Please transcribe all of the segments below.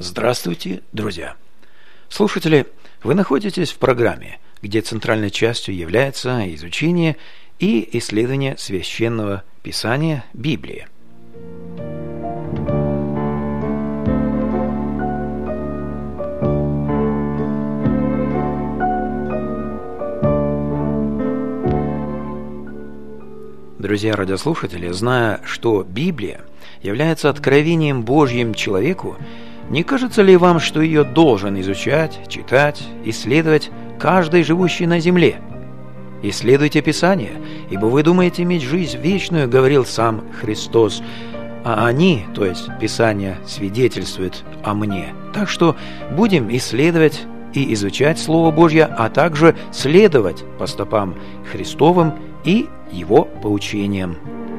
Здравствуйте, друзья! Слушатели, вы находитесь в программе, где центральной частью является изучение и исследование Священного Писания Библии. Друзья радиослушатели, зная, что Библия является откровением Божьим человеку, не кажется ли вам, что ее должен изучать, читать, исследовать каждый живущий на земле? Исследуйте Писание, ибо вы думаете иметь жизнь вечную, говорил сам Христос, а они, то есть Писание, свидетельствуют о мне. Так что будем исследовать и изучать Слово Божье, а также следовать по стопам Христовым и Его поучениям.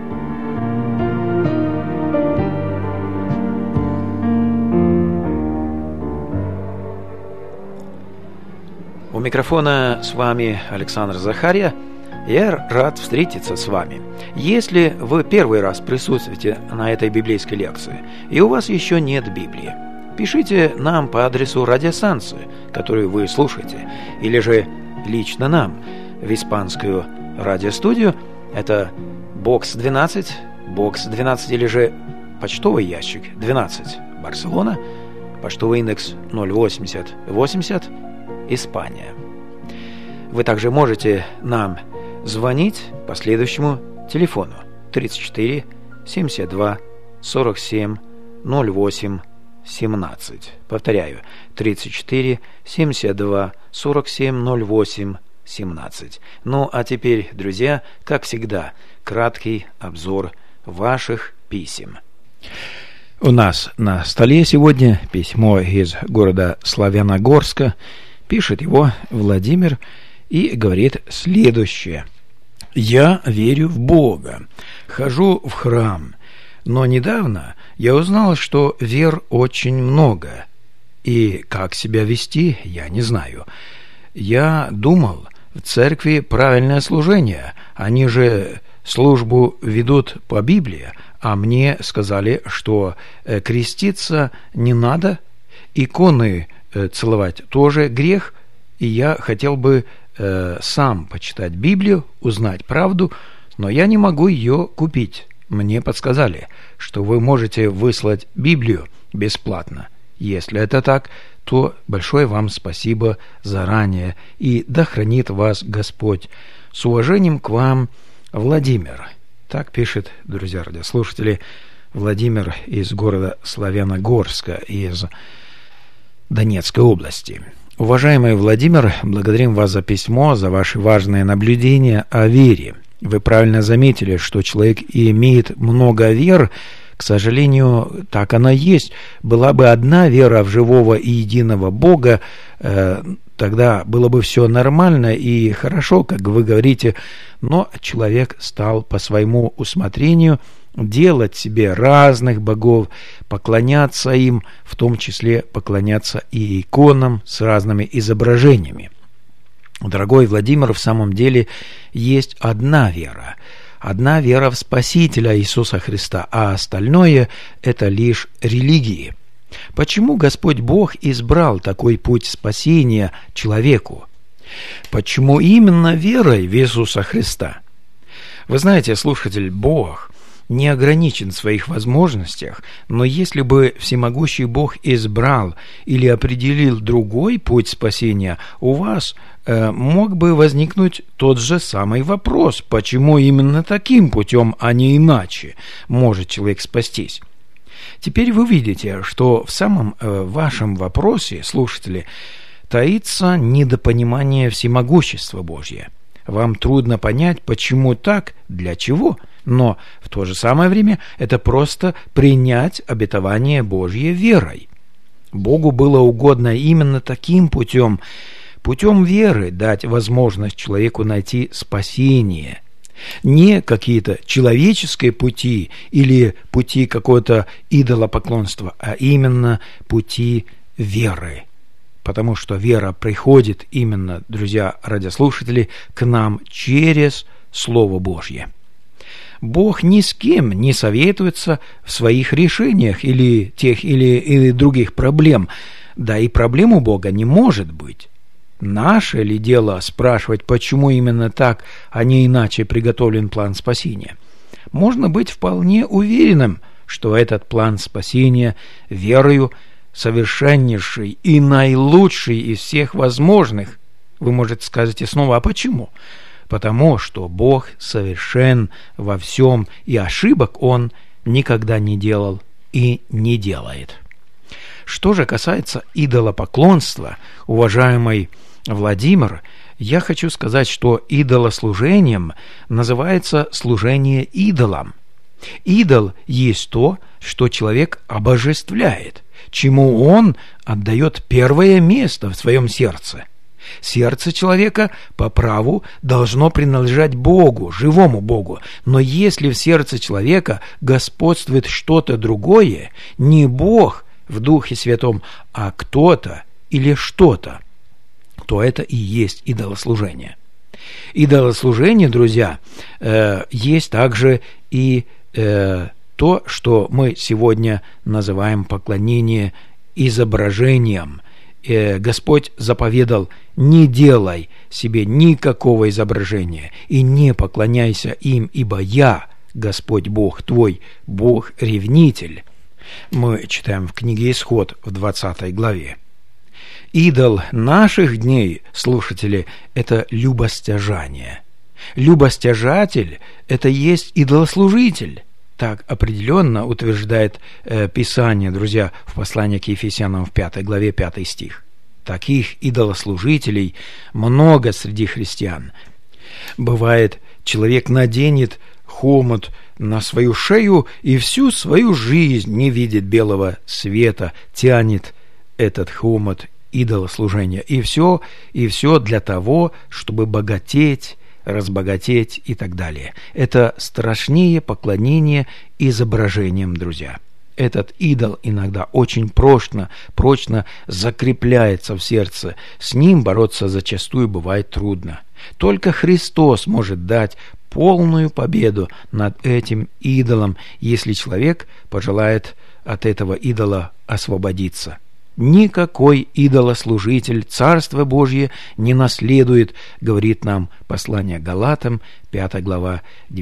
У микрофона с вами Александр Захарья. Я рад встретиться с вами. Если вы первый раз присутствуете на этой библейской лекции, и у вас еще нет Библии, пишите нам по адресу радиостанции, которую вы слушаете, или же лично нам в испанскую радиостудию. Это бокс 12 или же почтовый ящик 12, Барселона, почтовый индекс 08080, Испания. Вы также можете нам звонить по следующему телефону 34 72 47 08 17. Повторяю, 34 72 47 08 17. Ну, а теперь, друзья, как всегда, краткий обзор ваших писем. У нас на столе сегодня письмо из города Славяногорска. Пишет его Владимир и говорит следующее. «Я верю в Бога, хожу в храм, но недавно я узнал, что вер очень много, и как себя вести, я не знаю. Я думал, в церкви правильное служение, они же службу ведут по Библии, а мне сказали, что креститься не надо, иконы целовать тоже грех, и я хотел бы сам почитать Библию, узнать правду, но я не могу ее купить. Мне подсказали, что вы можете выслать Библию бесплатно. Если это так, то большое вам спасибо заранее, и да хранит вас Господь. С уважением к вам, Владимир». Так пишет, друзья радиослушатели, Владимир из города Славяногорска, из Донецкой области. Уважаемый Владимир, благодарим вас за письмо, за ваши важные наблюдения о вере. Вы правильно заметили, что человек имеет много вер. К сожалению, так оно есть. Была бы одна вера в живого и единого Бога, тогда было бы все нормально и хорошо, как вы говорите, но человек стал по своему усмотрению делать себе разных богов, поклоняться им, в том числе поклоняться и иконам с разными изображениями. Дорогой Владимир, в самом деле есть одна вера в Спасителя Иисуса Христа, а остальное – это лишь религии. Почему Господь Бог избрал такой путь спасения человеку? Почему именно верой в Иисуса Христа? Вы знаете, слушатель, Бог не ограничен в своих возможностях, но если бы всемогущий Бог избрал или определил другой путь спасения, у вас мог бы возникнуть тот же самый вопрос, почему именно таким путем, а не иначе, может человек спастись. Теперь вы видите, что в самом вашем вопросе, слушатели, таится недопонимание всемогущества Божьего. Вам трудно понять, почему так, для чего, но в то же самое время это просто принять обетование Божье верой. Богу было угодно именно таким путем веры дать возможность человеку найти спасение. Не какие-то человеческие пути или пути какого-то идолопоклонства, а именно пути веры. Потому что вера приходит именно, друзья радиослушатели, к нам через Слово Божье. Бог ни с кем не советуется в своих решениях или тех или других проблем. Да и проблем у Бога не может быть. Наше ли дело спрашивать, почему именно так, а не иначе приготовлен план спасения? Можно быть вполне уверенным, что этот план спасения верою совершеннейший и наилучший из всех возможных. Вы можете сказать и снова, а почему? Потому что Бог совершен во всем, и ошибок Он никогда не делал и не делает. Что же касается идолопоклонства, уважаемый Владимир, я хочу сказать, что идолослужением называется служение идолам. Идол есть то, что человек обожествляет, чему он отдает первое место в своем сердце. Сердце человека по праву должно принадлежать Богу, живому Богу, но если в сердце человека господствует что-то другое, не Бог в Духе Святом, а кто-то или что-то, то это и есть идолослужение. Идолослужение, друзья, есть также и то, что мы сегодня называем поклонение изображениям. Господь заповедал: не делай себе никакого изображения и не поклоняйся им, ибо я, Господь Бог твой, Бог-ревнитель. Мы читаем в книге Исход в 20 главе. Идол наших дней, слушатели, это любостяжание. Любостяжатель – это есть идолослужитель. Так определенно утверждает Писание, друзья, в послании к Ефесянам в 5 главе 5 стих. Таких идолослужителей много среди христиан. Бывает, человек наденет хомут на свою шею и всю свою жизнь не видит белого света, тянет этот хомут идолослужения. И все для того, чтобы богатеть, разбогатеть и так далее. Это страшнее поклонение изображениям, друзья. Этот идол иногда очень прочно закрепляется в сердце. С ним бороться зачастую бывает трудно. Только Христос может дать полную победу над этим идолом, если человек пожелает от этого идола освободиться. Никакой идолослужитель Царство Божье не наследует, говорит нам послание Галатам, 5 глава,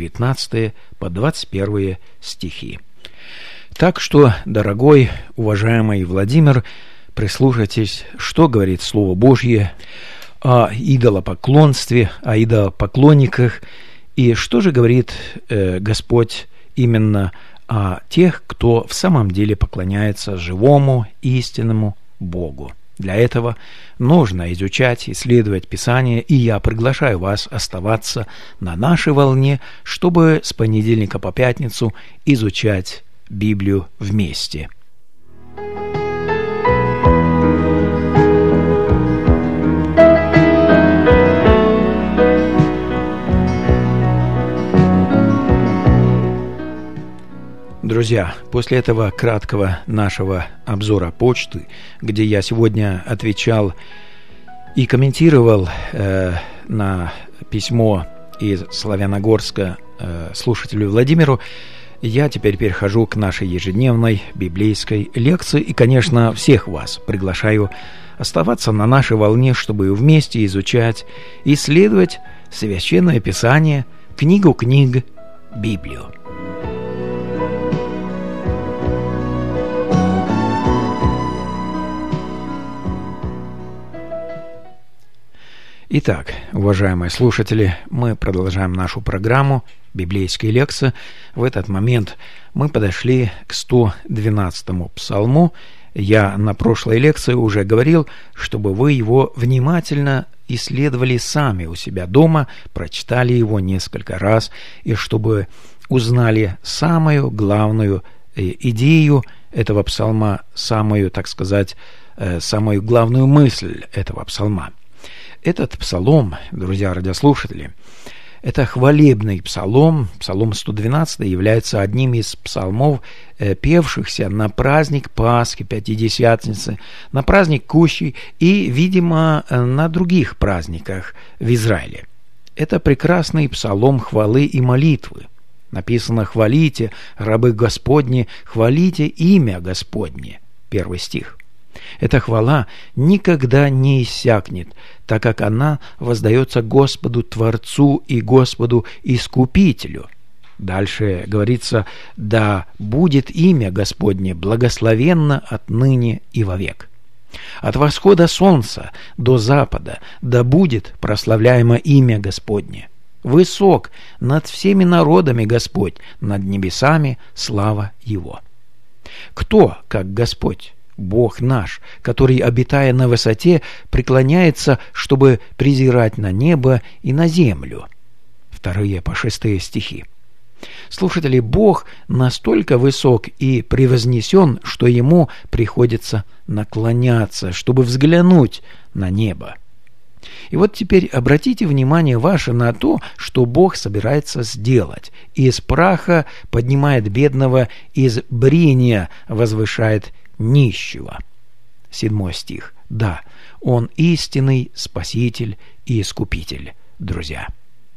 19 по 21 стихи. Так что, дорогой, уважаемый Владимир, прислушайтесь, что говорит Слово Божье о идолопоклонстве, о идолопоклонниках, и что же говорит Господь именно о тех, кто в самом деле поклоняется живому, истинному Богу. Для этого нужно изучать, исследовать Писание, и я приглашаю вас оставаться на нашей волне, чтобы с понедельника по пятницу изучать Библию вместе. Друзья, после этого краткого нашего обзора почты, где я сегодня отвечал и комментировал на письмо из Славяногорска слушателю Владимиру, я теперь перехожу к нашей ежедневной библейской лекции и, конечно, всех вас приглашаю оставаться на нашей волне, чтобы вместе изучать, исследовать Священное Писание, книгу книг, Библию. Итак, уважаемые слушатели, мы продолжаем нашу программу «Библейские лекции». В этот момент мы подошли к 112-му псалму. Я на прошлой лекции уже говорил, чтобы вы его внимательно исследовали сами у себя дома, прочитали его несколько раз, и чтобы узнали самую главную идею этого псалма, самую, так сказать, самую главную мысль этого псалма. Этот псалом, друзья радиослушатели, это хвалебный псалом. Псалом 112 является одним из псалмов, певшихся на праздник Пасхи, Пятидесятницы, на праздник Кущи и, видимо, на других праздниках в Израиле. Это прекрасный псалом хвалы и молитвы. Написано: «Хвалите, рабы Господни, хвалите имя Господне». 1 стих. Эта хвала никогда не иссякнет, так как она воздается Господу Творцу и Господу Искупителю. Дальше говорится: «Да будет имя Господне благословенно отныне и вовек». От восхода солнца до запада да будет прославляемо имя Господне. Высок над всеми народами Господь, над небесами слава Его. Кто, как Господь? Бог наш, который, обитая на высоте, преклоняется, чтобы презирать на небо и на землю. 2 по 6 стихи. Слушатели, Бог настолько высок и превознесен, что Ему приходится наклоняться, чтобы взглянуть на небо. И вот теперь обратите внимание ваше на то, что Бог собирается сделать. Из праха поднимает бедного, из брения возвышает нищего. 7 стих. Да, Он истинный Спаситель и Искупитель, друзья.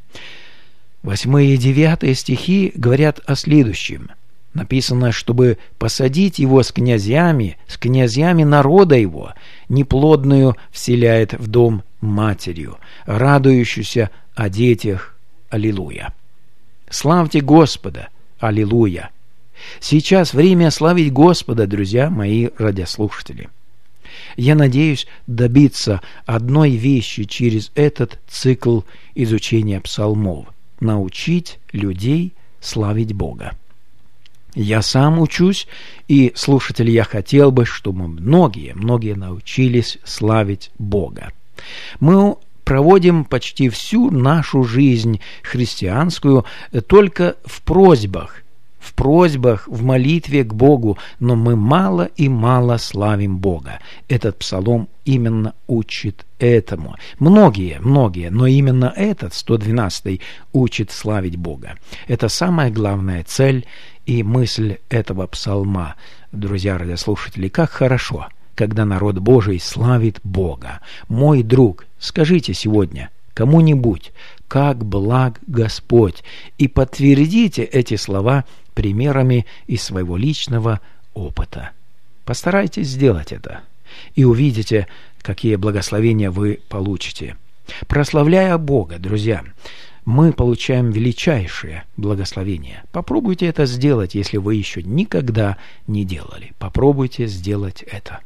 8 и 9 стихи говорят о следующем. Написано: чтобы посадить его с князьями народа его, неплодную вселяет в дом матерью, радующуюся о детях. Аллилуйя. Славьте Господа. Аллилуйя. Сейчас время славить Господа, друзья мои радиослушатели. Я надеюсь добиться одной вещи через этот цикл изучения псалмов: научить людей славить Бога. Я сам учусь, и, слушатели, я хотел бы, чтобы многие научились славить Бога. Мы проводим почти всю нашу жизнь христианскую только в просьбах, в молитве к Богу, но мы мало и мало славим Бога. Этот псалом именно учит этому. Многие, но именно этот, 112-й, учит славить Бога. Это самая главная цель и мысль этого псалма. Друзья радиослушатели, как хорошо, когда народ Божий славит Бога. Мой друг, скажите сегодня кому-нибудь: как благ Господь, и подтвердите эти слова примерами из своего личного опыта. Постарайтесь сделать это, и увидите, какие благословения вы получите. Прославляя Бога, друзья, мы получаем величайшее благословение. Попробуйте это сделать, если вы еще никогда не делали. Попробуйте сделать это.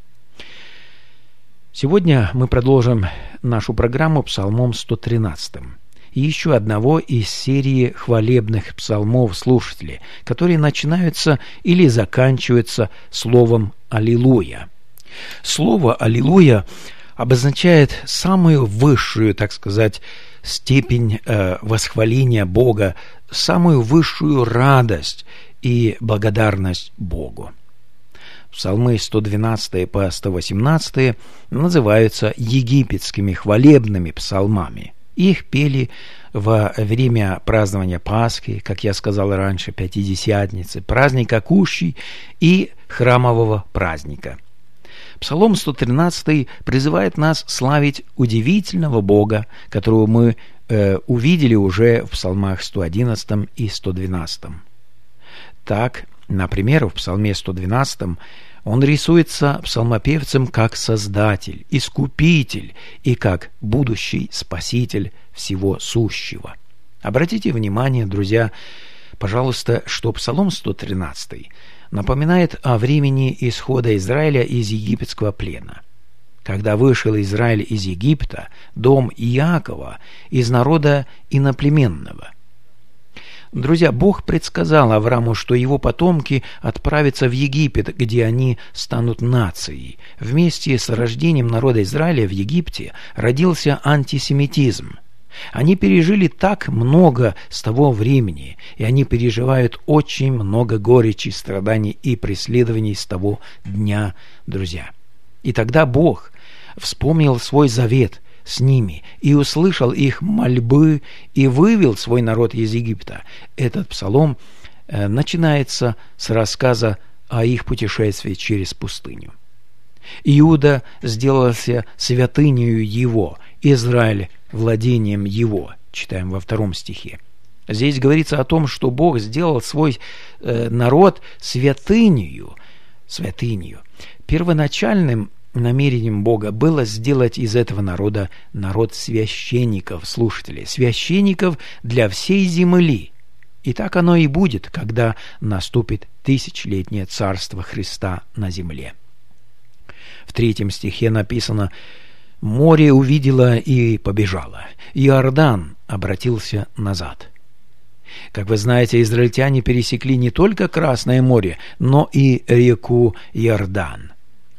Сегодня мы продолжим нашу программу псалмом 113. И еще одного из серии хвалебных псалмов слушатели, которые начинаются или заканчиваются словом «Аллилуйя». Слово «Аллилуйя» обозначает самую высшую, так сказать, степень восхваления Бога, самую высшую радость и благодарность Богу. Псалмы 112 по 118 называются египетскими хвалебными псалмами. Их пели во время празднования Пасхи, как я сказал раньше, Пятидесятницы, праздника Кущи и храмового праздника. Псалом 113 призывает нас славить удивительного Бога, которого мы увидели уже в псалмах 111 и 112. Так, например, в псалме 112 он рисуется псалмопевцем как Создатель, Искупитель и как будущий Спаситель всего сущего. Обратите внимание, друзья, пожалуйста, что Псалом 113 напоминает о времени исхода Израиля из египетского плена. Когда вышел Израиль из Египта, дом Иакова из народа иноплеменного. Друзья, Бог предсказал Аврааму, что его потомки отправятся в Египет, где они станут нацией. Вместе с рождением народа Израиля в Египте родился антисемитизм. Они пережили так много с того времени, и они переживают очень много горечи, страданий и преследований с того дня, друзья. И тогда Бог вспомнил свой завет с ними и услышал их мольбы и вывел свой народ из Египта. Этот псалом начинается с рассказа о их путешествии через пустыню. Иуда сделался святынею его, Израиль владением его, читаем во 2 стихе. Здесь говорится о том, что Бог сделал свой народ святынею. Первоначальным намерением Бога было сделать из этого народа народ священников, слушатели, священников для всей земли. И так оно и будет, когда наступит тысячелетнее царство Христа на земле. В 3 стихе написано: «Море увидело и побежало, Иордан обратился назад». Как вы знаете, израильтяне пересекли не только Красное море, но и реку Иордан.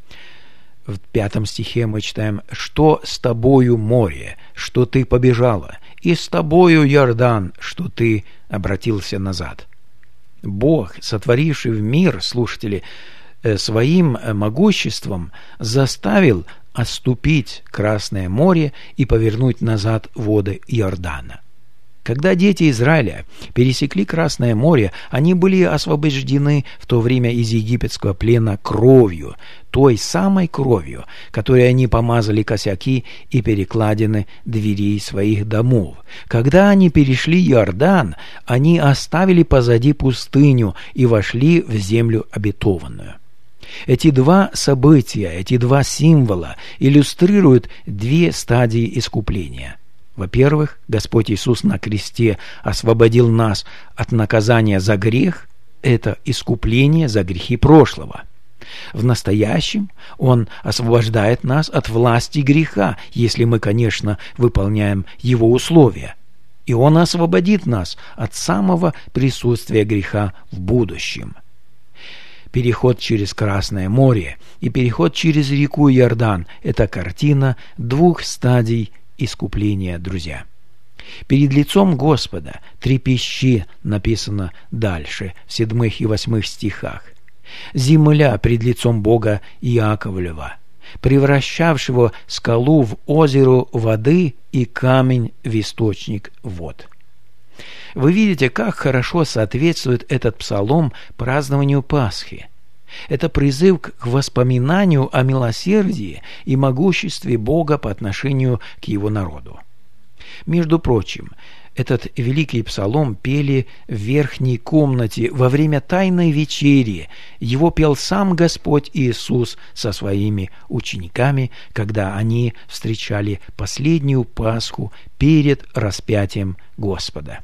В 5 стихе мы читаем: «Что с тобою, море, что ты побежала, и с тобою, Иордан, что ты обратился назад». Бог, сотворивший в мир, слушатели, своим могуществом заставил оступить Красное море и повернуть назад воды Иордана. Когда дети Израиля пересекли Красное море, они были освобождены в то время из египетского плена кровью, той самой кровью, которой они помазали косяки и перекладины дверей своих домов. Когда они перешли Иордан, они оставили позади пустыню и вошли в землю обетованную. Эти два события, эти два символа иллюстрируют 2 стадии искупления. Во-первых, Господь Иисус на кресте освободил нас от наказания за грех, это искупление за грехи прошлого. В настоящем Он освобождает нас от власти греха, если мы, конечно, выполняем Его условия. И Он освободит нас от самого присутствия греха в будущем. Переход через Красное море и переход через реку Иордан – это картина 2 стадий искупления, друзья. Перед лицом Господа трепещи, написано дальше, в 7 и 8 стихах. Земля пред лицом Бога Иаковлева, превращавшего скалу в озеро воды и камень в источник вод. Вы видите, как хорошо соответствует этот псалом празднованию Пасхи. Это призыв к воспоминанию о милосердии и могуществе Бога по отношению к Его народу. Между прочим, этот великий псалом пели в верхней комнате во время Тайной вечери. Его пел сам Господь Иисус со своими учениками, когда они встречали последнюю Пасху перед распятием Господа.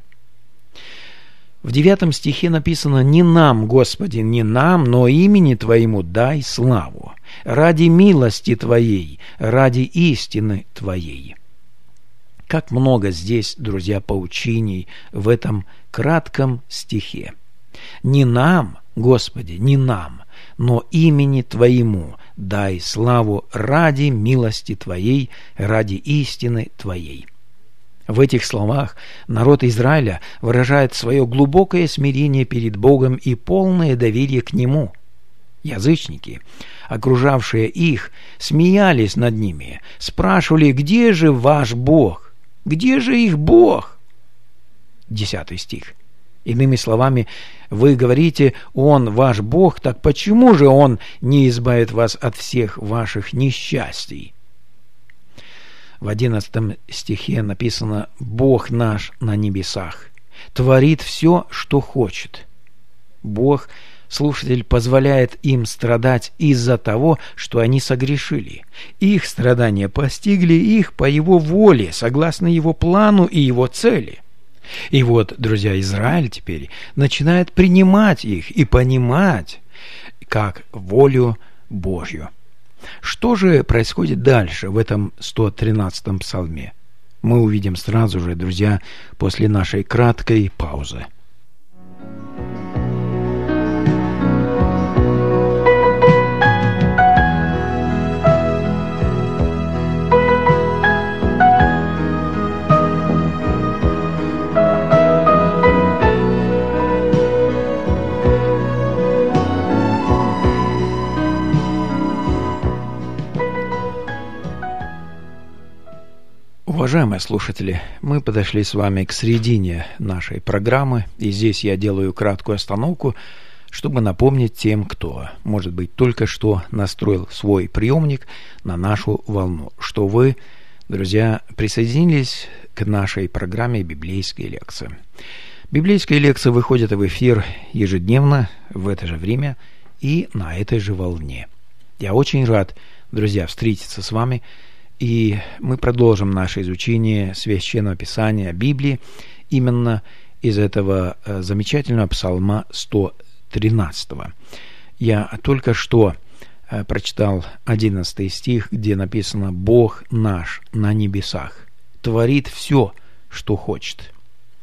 В 9 стихе написано: «Не нам, Господи, не нам, но имени Твоему дай славу, ради милости Твоей, ради истины Твоей». Как много здесь, друзья, поучений в этом кратком стихе. «Не нам, Господи, не нам, но имени Твоему дай славу ради милости Твоей, ради истины Твоей». В этих словах народ Израиля выражает свое глубокое смирение перед Богом и полное доверие к Нему. Язычники, окружавшие их, смеялись над ними, спрашивали: «Где же ваш Бог? Где же их Бог?» 10 стих. Иными словами, вы говорите: «Он ваш Бог, так почему же Он не избавит вас от всех ваших несчастий?» В 11 стихе написано: «Бог наш на небесах творит все, что хочет». Бог, слушатель, позволяет им страдать из-за того, что они согрешили. Их страдания постигли их по Его воле, согласно Его плану и Его цели. И вот, друзья, Израиль теперь начинает принимать их и понимать как волю Божью. Что же происходит дальше в этом 113-м псалме? Мы увидим сразу же, друзья, после нашей краткой паузы. Уважаемые слушатели, мы подошли с вами к середине нашей программы, и здесь я делаю краткую остановку, чтобы напомнить тем, кто, может быть, только что настроил свой приемник на нашу волну, что вы, друзья, присоединились к нашей программе «Библейские лекции». Библейские лекции выходят в эфир ежедневно в это же время и на этой же волне. Я очень рад, друзья, встретиться с вами, и мы продолжим наше изучение Священного Писания, Библии, именно из этого замечательного Псалма 113. Я только что прочитал 11 стих, где написано: «Бог наш на небесах творит все, что хочет».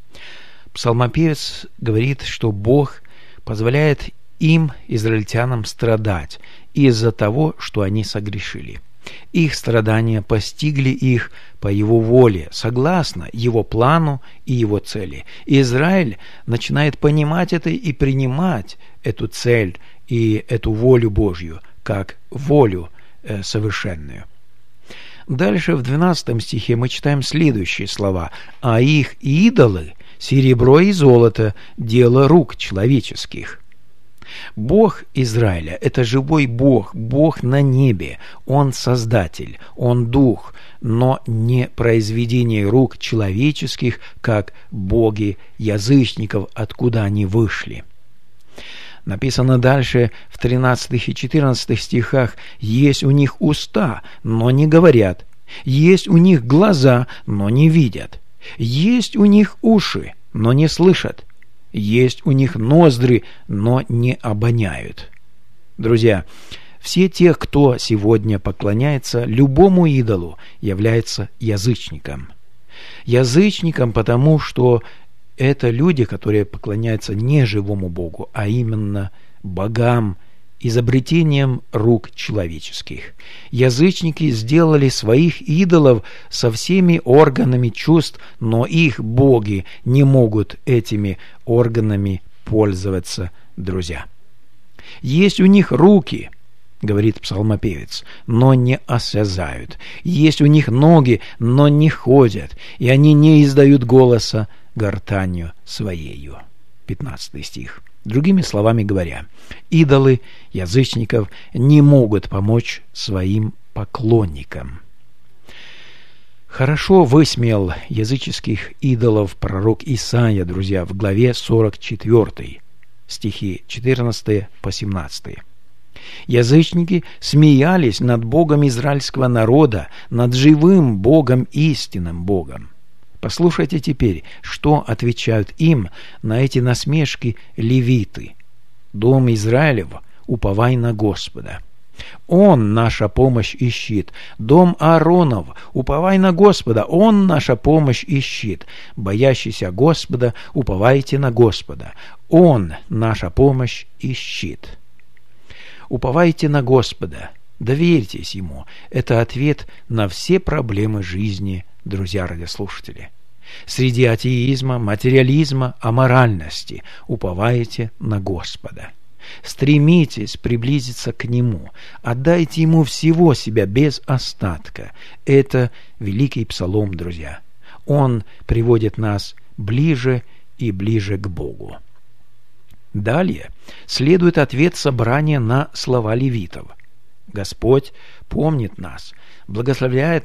Псалмопевец говорит, что Бог позволяет им, израильтянам, страдать из-за того, что они согрешили. Их страдания постигли их по Его воле, согласно Его плану и Его цели. И Израиль начинает понимать это и принимать эту цель и эту волю Божью как волю совершенную. Дальше в 12 стихе мы читаем следующие слова: «А их идолы — серебро и золото, дело рук человеческих». Бог Израиля – это живой Бог, Бог на небе. Он Создатель, Он Дух, но не произведение рук человеческих, как боги язычников, откуда они вышли. Написано дальше в 13 и 14 стихах: «Есть у них уста, но не говорят, есть у них глаза, но не видят, есть у них уши, но не слышат, есть у них ноздри, но не обоняют». Друзья, все те, кто сегодня поклоняется любому идолу, являются язычником. Язычником, потому что это люди, которые поклоняются не живому Богу, а именно богам, изобретением рук человеческих. Язычники сделали своих идолов со всеми органами чувств, но их боги не могут этими органами пользоваться, друзья. Есть у них руки, говорит псалмопевец, но не осязают. Есть у них ноги, но не ходят, и они не издают голоса гортанью своею. 15 стих. Другими словами говоря, идолы язычников не могут помочь своим поклонникам. Хорошо высмеял языческих идолов пророк Исаия, друзья, в главе 44, стихи 14 по 17. Язычники смеялись над Богом израильского народа, над живым Богом, истинным Богом. Послушайте теперь, что отвечают им на эти насмешки левиты. «Дом Израилев, уповай на Господа. Он наша помощь и щит. Дом Ааронов, уповай на Господа. Он наша помощь и щит. Боящийся Господа, уповайте на Господа. Он наша помощь и щит». Уповайте на Господа, доверьтесь Ему. Это ответ на все проблемы жизни, друзья радиослушатели. Среди атеизма, материализма, аморальности уповайте на Господа. Стремитесь приблизиться к Нему, отдайте Ему всего себя без остатка. Это великий псалом, друзья. Он приводит нас ближе и ближе к Богу. Далее следует ответ собрания на слова левитов. Господь помнит нас, благословляет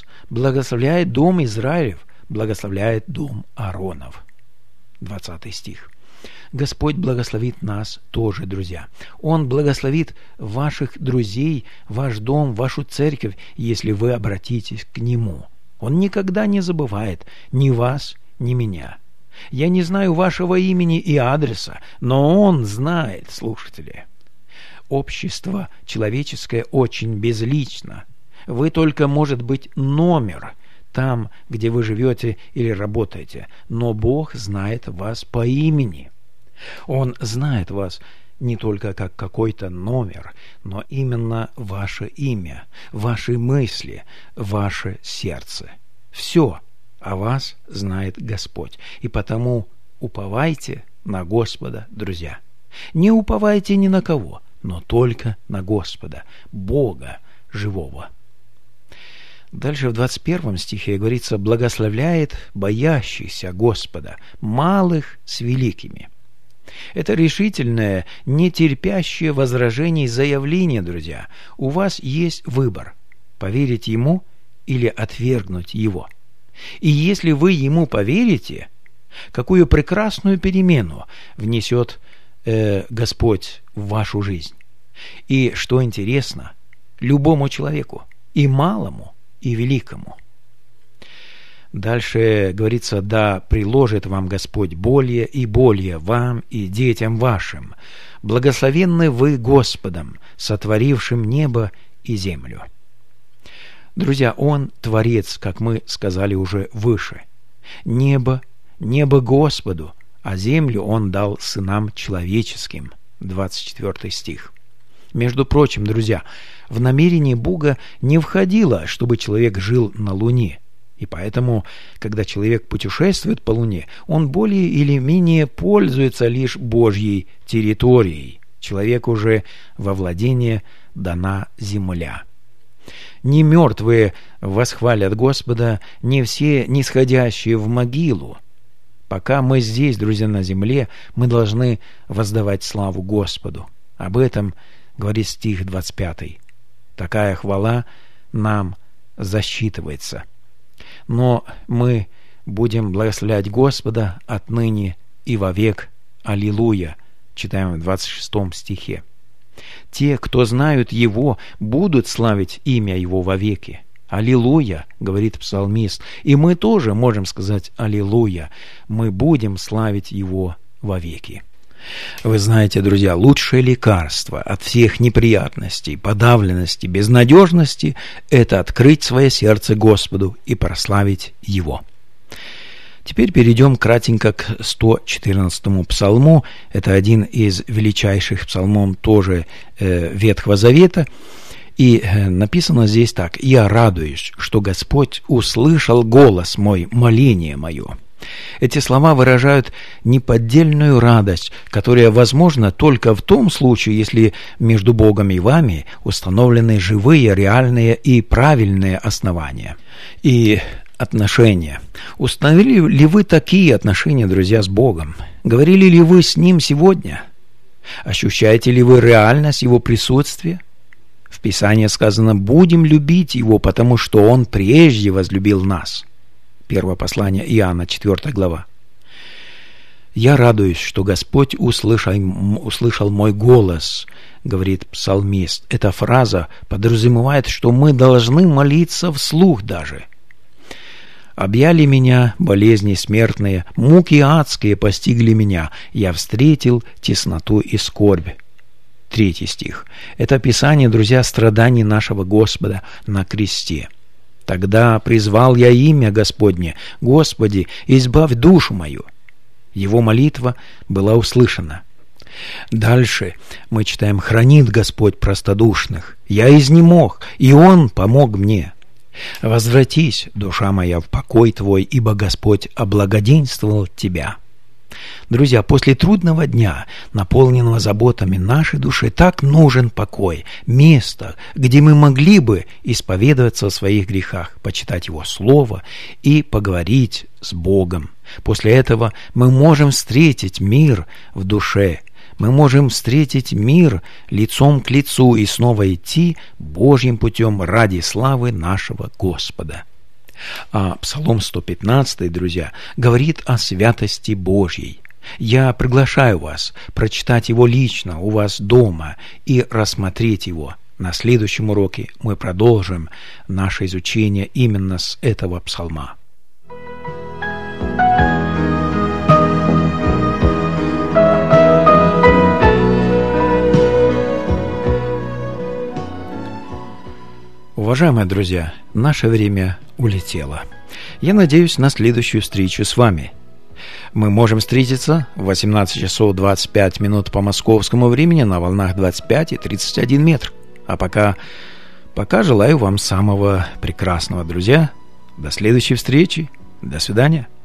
дом Израилев, благословляет дом Ааронов. 20 стих. Господь благословит нас тоже, друзья. Он благословит ваших друзей, ваш дом, вашу церковь, если вы обратитесь к Нему. Он никогда не забывает ни вас, ни меня. Я не знаю вашего имени и адреса, но Он знает, слушатели. Общество человеческое очень безлично. Вы только, может быть, номер там, где вы живете или работаете, но Бог знает вас по имени. Он знает вас не только как какой-то номер, но именно ваше имя, ваши мысли, ваше сердце. Все о вас знает Господь, и потому уповайте на Господа, друзья. Не уповайте ни на кого, но только на Господа, Бога живого. Дальше в 21 стихе говорится: «Благословляет боящийся Господа, малых с великими». Это решительное, нетерпящее возражений заявление, друзья. У вас есть выбор – поверить Ему или отвергнуть Его. И если вы Ему поверите, какую прекрасную перемену внесет Господь в вашу жизнь. И что интересно, любому человеку, и малому, и великому. Дальше говорится: «Да приложит вам Господь более и более вам и детям вашим. Благословенны вы Господом, сотворившим небо и землю». Друзья, Он Творец, как мы сказали уже выше. Небо Господу, а землю Он дал сынам человеческим. 24 стих. Между прочим, друзья, в намерении Бога не входило, чтобы человек жил на Луне. И поэтому, когда человек путешествует по Луне, он более или менее пользуется лишь Божьей территорией. Человеку уже во владение дана земля. Не мертвые восхвалят Господа, не все нисходящие в могилу. Пока мы здесь, друзья, на земле, мы должны воздавать славу Господу. Об этом говорит стих 25. Такая хвала нам засчитывается. Но мы будем благословлять Господа отныне и вовек. Аллилуйя. Читаем в 26 стихе. Те, кто знают Его, будут славить имя Его вовеки. Аллилуйя, говорит псалмист. И мы тоже можем сказать аллилуйя. Мы будем славить Его вовеки. Вы знаете, друзья, лучшее лекарство от всех неприятностей, подавленности, безнадежности – это открыть свое сердце Господу и прославить Его. Теперь перейдем кратенько к 114-му псалму. Это один из величайших псалмов тоже Ветхого Завета. И написано здесь так: «Я радуюсь, что Господь услышал голос мой, моление мое». Эти слова выражают неподдельную радость, которая возможна только в том случае, если между Богом и вами установлены живые, реальные и правильные основания и отношения. Установили ли вы такие отношения, друзья, с Богом? Говорили ли вы с Ним сегодня? Ощущаете ли вы реальность Его присутствия? В Писании сказано: «Будем любить Его, потому что Он прежде возлюбил нас». Первое послание Иоанна, 4 глава. «Я радуюсь, что Господь услышал мой голос», говорит псалмист. Эта фраза подразумевает, что мы должны молиться вслух даже. «Объяли меня болезни смертные, муки адские постигли меня, я встретил тесноту и скорбь». 3 стих. Это описание, друзья, страданий нашего Господа на кресте. «Тогда призвал я имя Господне: Господи, избавь душу мою». Его молитва была услышана. Дальше мы читаем: «Хранит Господь простодушных. Я изнемог, и Он помог мне. Возвратись, душа моя, в покой Твой, ибо Господь облагоденствовал тебя». Друзья, после трудного дня, наполненного заботами, нашей душе так нужен покой, место, где мы могли бы исповедоваться о своих грехах, почитать Его Слово и поговорить с Богом. После этого мы можем встретить мир в душе, мы можем встретить мир лицом к лицу и снова идти Божьим путем ради славы нашего Господа. А Псалом 115, друзья, говорит о святости Божьей. Я приглашаю вас прочитать его лично у вас дома и рассмотреть его. На следующем уроке мы продолжим наше изучение именно с этого псалма. Уважаемые друзья, наше время улетело. Я надеюсь на следующую встречу с вами. Мы можем встретиться в 18 часов 25 минут по московскому времени на волнах 25 и 31 метр. А пока желаю вам самого прекрасного, друзья. До следующей встречи. До свидания.